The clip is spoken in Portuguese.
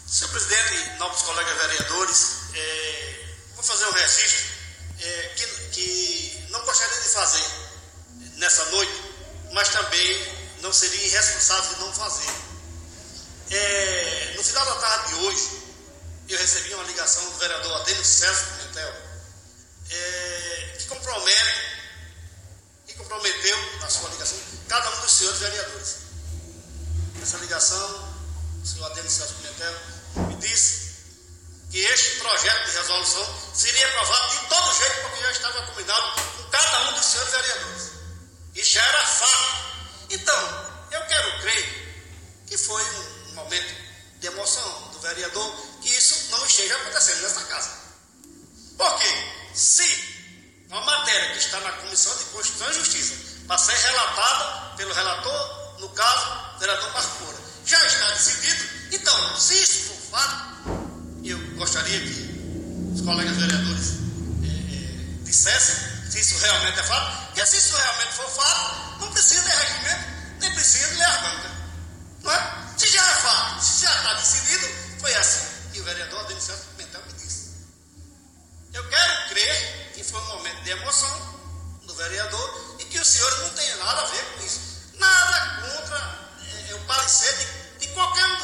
Senhor presidente, nobres colegas vereadores, vou fazer um registro que não gostaria de fazer nessa noite, mas também não seria irresponsável de não fazer. No final da tarde de hoje, eu recebi uma ligação do vereador Adênio César Pimentel, que comprometeu na sua ligação cada um dos senhores vereadores. Essa ligação, o senhor Adênio César Pimentel me disse que este projeto de resolução seria aprovado de todo jeito, porque já estava combinado com cada um dos senhores vereadores. E já era fato. Então, eu quero crer que foi um momento de emoção do vereador, que isso não esteja acontecendo nesta casa. Porque se uma matéria que está na Comissão de Constituição e Justiça, para ser relatada pelo relator, no caso, o vereador Marco Moura, já está decidido, então, se isso for fato, eu gostaria que os colegas vereadores dissessem se isso realmente é fato, porque se isso realmente for fato, não precisa de regimento, nem precisa de lei orgânica, não é? Se já é fato, se já está decidido, foi assim. E o vereador Adênio César Pimentel me disse. Eu quero crer que foi um momento de emoção do vereador e que os senhores não tenham nada a ver com isso. Nada contra o parecer de qualquer um